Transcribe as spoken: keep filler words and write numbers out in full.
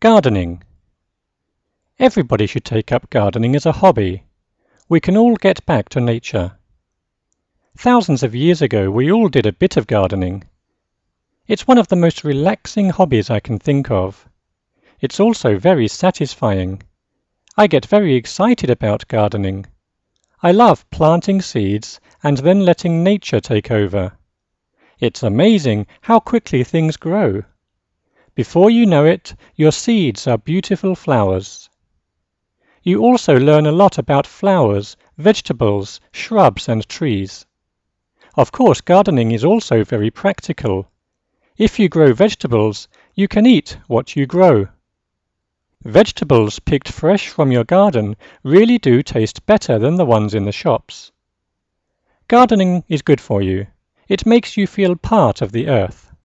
Gardening. Everybody should take up gardening as a hobby. We can all get back to nature. Thousands of years ago we all did a bit of gardening. It's one of the most relaxing hobbies I can think of. It's also very satisfying. I get very excited about gardening. I love planting seeds and then letting nature take over. It's amazing how quickly things grow. Before you know it, your seeds are beautiful flowers. You also learn a lot about flowers, vegetables, shrubs and trees. Of course, gardening is also very practical. If you grow vegetables, you can eat what you grow. Vegetables picked fresh from your garden really do taste better than the ones in the shops. Gardening is good for you. It makes you feel part of the earth.